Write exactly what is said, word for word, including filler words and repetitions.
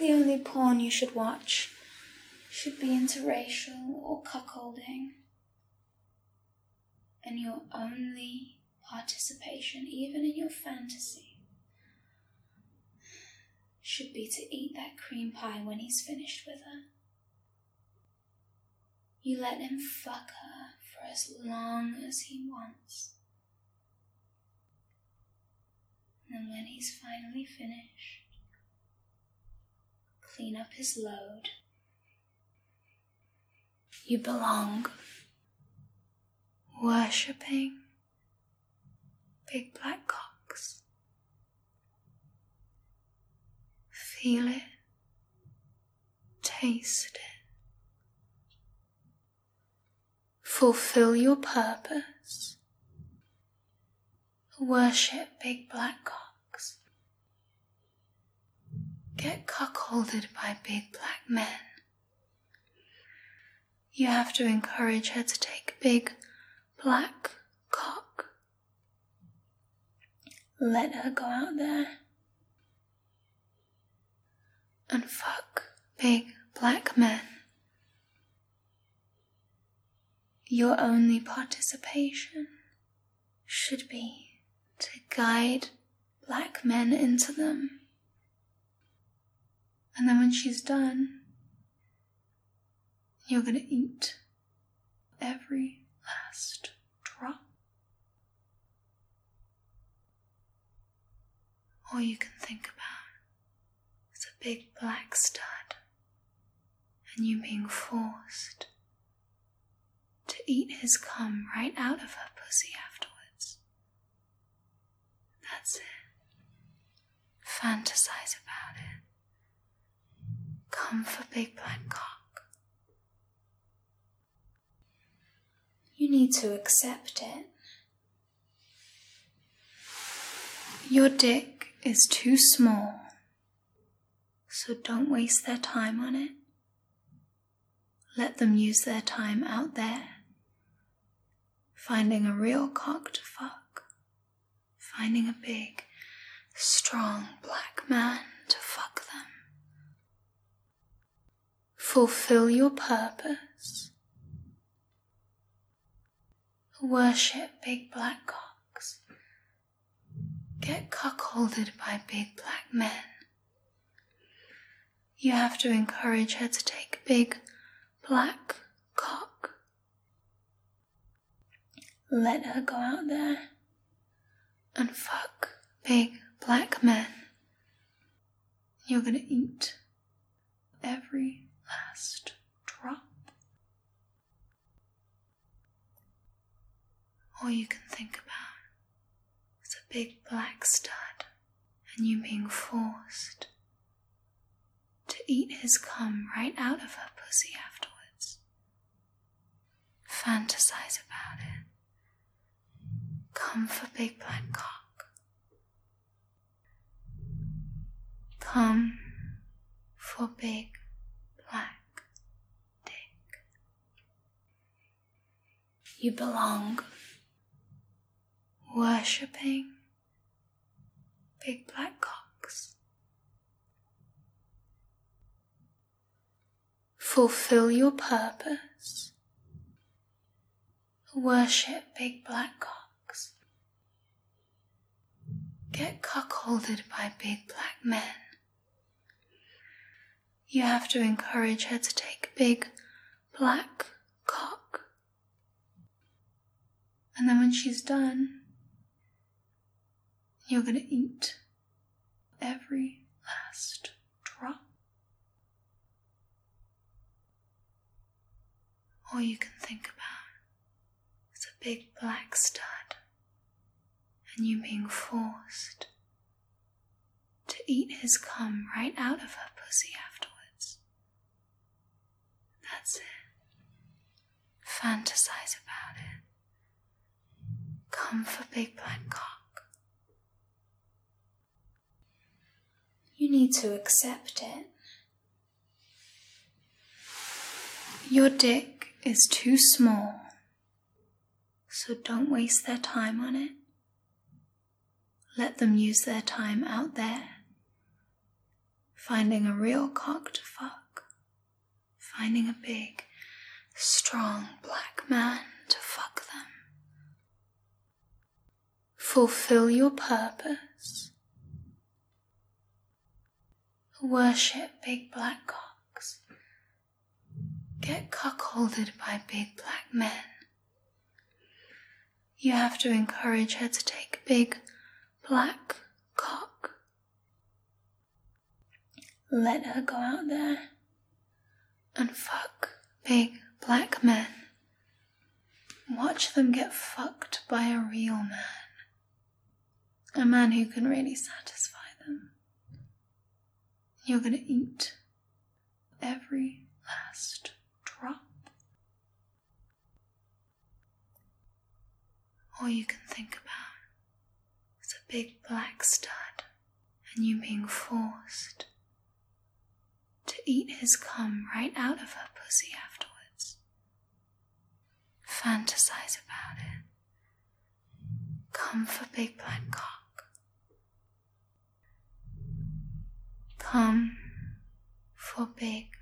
The only porn you should watch should be interracial or cuckolding. And your only participation, even in your fantasy, should be to eat that cream pie when he's finished with her. You let him fuck her for as long as he wants. And when he's finally finished, clean up his load. You belong. Worshipping big black cocks. Feel it. Taste it. Fulfill your purpose. Worship big black cocks. Get cuckolded by big black men. You have to encourage her to take big black cock. Let her go out there and fuck big black men. Your only participation should be to guide black men into them. And then when she's done, you're gonna eat every last drop. All you can think about is a big black stud and you being forced to eat his cum right out of her pussy afterwards. That's it. Fantasize about it. Come for big black cock. You need to accept it. Your dick is too small, so don't waste their time on it. Let them use their time out there, finding a real cock to fuck, finding a big, strong black man to fuck them. Fulfill your purpose. Worship big black cocks. Get cuckolded by big black men. You have to encourage her to take big black cock. Let her go out there and fuck big black men. You're gonna eat every last drop. All you can think about is a big black stud and you being forced to eat his cum right out of her pussy afterwards. Fantasize about it. Come for big black cock. Come for big black dick. You belong. Worshipping big black cocks. Fulfill your purpose. Worship big black cocks. Get cuckolded by big black men. You have to encourage her to take big black cock. And then when she's done, you're gonna eat every last drop. All you can think about is a big black stud and you being forced to eat his cum right out of her pussy afterwards. That's it. Fantasize about it. Come for big black cock. You need to accept it. Your dick is too small, so don't waste their time on it. Let them use their time out there, finding a real cock to fuck, finding a big, strong black man to fuck them. Fulfill your purpose. Worship big black cocks. Get cuckolded by big black men. You have to encourage her to take big black cock. Let her go out there and fuck big black men. Watch them get fucked by a real man. A man who can really satisfy them. You're gonna eat every last drop. All you can think about is a big black stud and you being forced to eat his cum right out of her pussy afterwards. Fantasize about it. Come for big black cock. Come for big